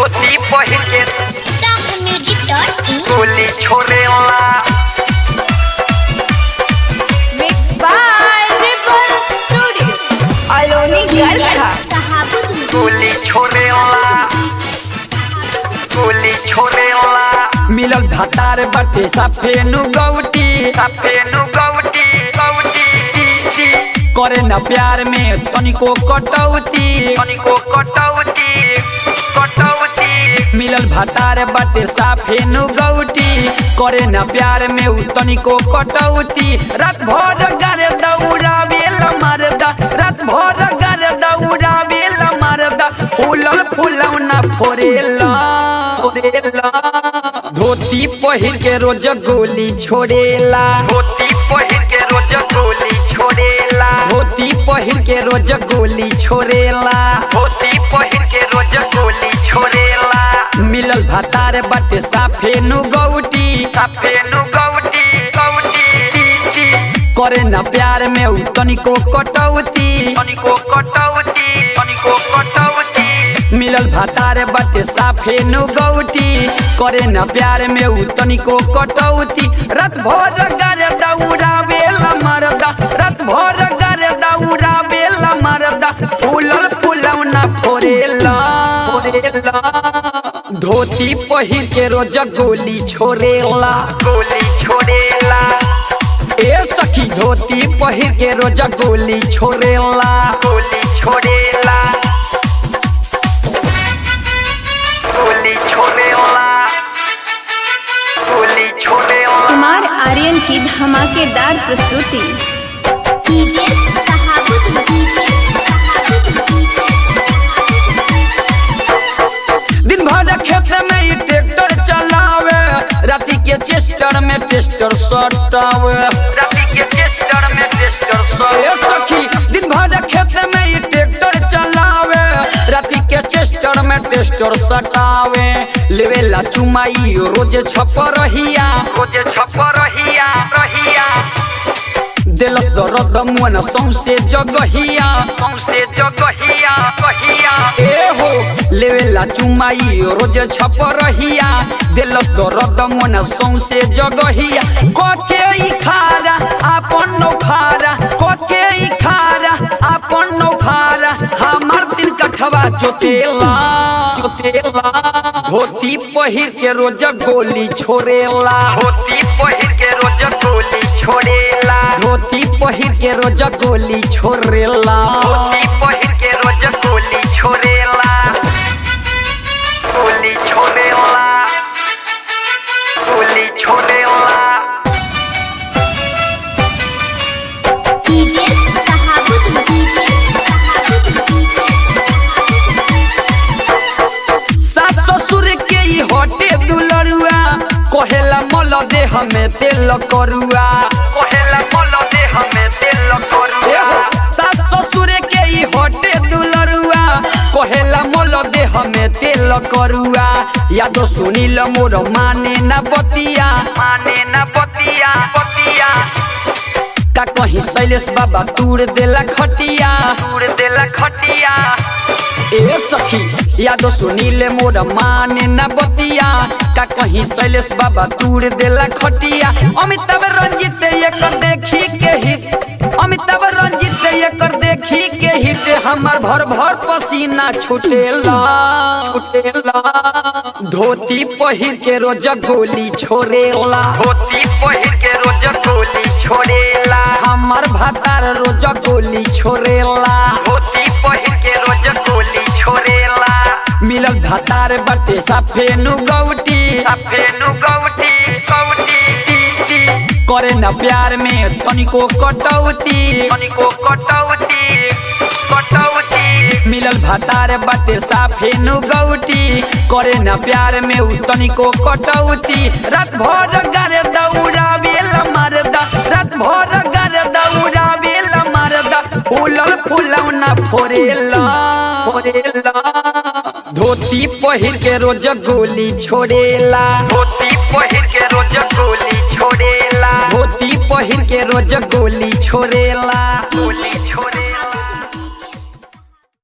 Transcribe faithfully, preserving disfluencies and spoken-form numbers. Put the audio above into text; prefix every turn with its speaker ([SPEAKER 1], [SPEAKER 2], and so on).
[SPEAKER 1] धोती पहिर के
[SPEAKER 2] साहब म्यूजिक डॉट इन
[SPEAKER 1] गोली छोड़ेला
[SPEAKER 3] Mixed by Ripple Studio. Aloni Garcha.
[SPEAKER 2] साहब
[SPEAKER 1] गोली छोड़ेला गोली छोड़ेला
[SPEAKER 4] मिलल भातार बाटे साफेनु गौटी
[SPEAKER 1] साफेनु गौटी गौटी
[SPEAKER 4] करे न प्यार में तनिको कटौती
[SPEAKER 1] तनिको कटौती कटौती
[SPEAKER 4] मिलल भातार बाटे साफेनु गौटी करे न प्यार में उ तनिको कटौती रात भर गारे दौड़ावेल मारदा रात भर गारे दौड़ावेल मारदा फूलल फूलौना फोरेला फोरेला धोती पहिर के रोज गोली छोड़ेला
[SPEAKER 1] धोती पहिर के रोज गोली छोड़ेला
[SPEAKER 4] धोती पहिर के रोज गोली छोड़ेला
[SPEAKER 1] धोती पहिर के रोज गोली छोड़ेला
[SPEAKER 4] मिलल भातार बाटे साफेनु गौटी
[SPEAKER 1] साफेनु गौटी गौटी
[SPEAKER 4] करे न प्यार में उ तनिको कटौती
[SPEAKER 1] तनिको कटौती तनिको कटौती
[SPEAKER 4] मिलल भातार बाटे साफेनु गौटी करे न प्यार में उ तनिको कटौती रात भर गारे दौड़ावेल मरदा रात भर गारे दौड़ावेल मरदा फूलल फूलौना फोरेला फोरेला धोती पहिर के रोज गोली छोड़ेला
[SPEAKER 1] गोली छोड़ेला
[SPEAKER 4] ए सखी धोती पहिर के रोज गोली छोड़ेला
[SPEAKER 1] गोली छोड़ेला गोली छोड़ेला गोली छोड़ेला
[SPEAKER 3] कुमार आर्यन की धमाकेदार प्रस्तुति।
[SPEAKER 2] डीजे साहब डीजे
[SPEAKER 4] दिन भर खेत में ई ट्रैक्टर चलावे राती के चेस्टर में टेस्टर सटावे
[SPEAKER 1] राती के टेस्टर में टेस्टर
[SPEAKER 4] ए सखी दिन भर खेत में ई ट्रैक्टर चलावे राती के चेस्टर में टेस्टर सटावे लेवेला चुमाई रोज छप रहिया
[SPEAKER 1] रोज छप रहिया रहिया
[SPEAKER 4] देलस दर्द मुन सौंसे जगहिया
[SPEAKER 1] सौंसे जगहिया कहिया
[SPEAKER 4] ए हो लेवेला चुमाई रोज छप रहिया देलस दर्द मुन सौंसे जगहिया कोके ई खारा आपन नो खारा कोके ई खारा आपन नो खारा हमार दिन कठवा जोतेला जोतेला धोती पहिर के रोज गोली छोड़ेला
[SPEAKER 1] धोती पहिर के रोज गोली छोड़ेला
[SPEAKER 4] धोती पहिर के रोज गोली छोड़ेला
[SPEAKER 1] धोती पहिर के रोज गोली छोड़ेला गोली छोड़ेला गोली छोड़ेला
[SPEAKER 2] डीजे साहब डीजे
[SPEAKER 4] सास ससुर के ई हटे दुलरुआ कहेला मल दे हमें तेल करुआ
[SPEAKER 1] कहेला मल दे हमें तेल करुआ
[SPEAKER 4] सास ससुर के ई हटे दुलरुआ कहेला मल दे हमें तेल करुआ यादो सुनील मोर माने ना बतिया
[SPEAKER 1] माने न बतिया बतिया
[SPEAKER 4] का कहीं शैलेश बाबा तूड़ देला खटिया
[SPEAKER 1] दूर देला खटिया
[SPEAKER 4] ए सखी यादो सुनील मोर माने ना बतिया का कहीं शैलेश बाबा तूड़ देला खटिया अमिताभ रंजित एकर देखी के हिट अमिताभ रंजित एकर देखी के हिट हमार भर भर पसीना छुटेला छुटेला धोती पहिर के रोज गोली छोड़ेला
[SPEAKER 1] धोती पहिर के रोज गोली छोड़ेला
[SPEAKER 4] हमार भातार रोज गोली छोड़ेला
[SPEAKER 1] धोती पहिर के रोज गोली छोड़ेला
[SPEAKER 4] मिलल भातार बाटे साफेनु गौटी
[SPEAKER 1] साफेनु गौटी गौटी
[SPEAKER 4] करे न प्यार में तनिको कटौती
[SPEAKER 1] तनिको कटौती कटौती
[SPEAKER 4] मिलल भातार बाटे साफेनु गौटी करे न प्यार में उ तनिको कटौती रात भर गारे दौड़ावेल मारदा रात भर गारे दौड़ावेल मारदा फूलल फूलौना फोरेला फोरेला धोती पहिर के रोज गोली छोड़ेला
[SPEAKER 1] धोती पहिर के रोज गोली छोड़ेला
[SPEAKER 4] धोती पहिर के रोज गोली छोड़ेला
[SPEAKER 1] गोली छोड़ेला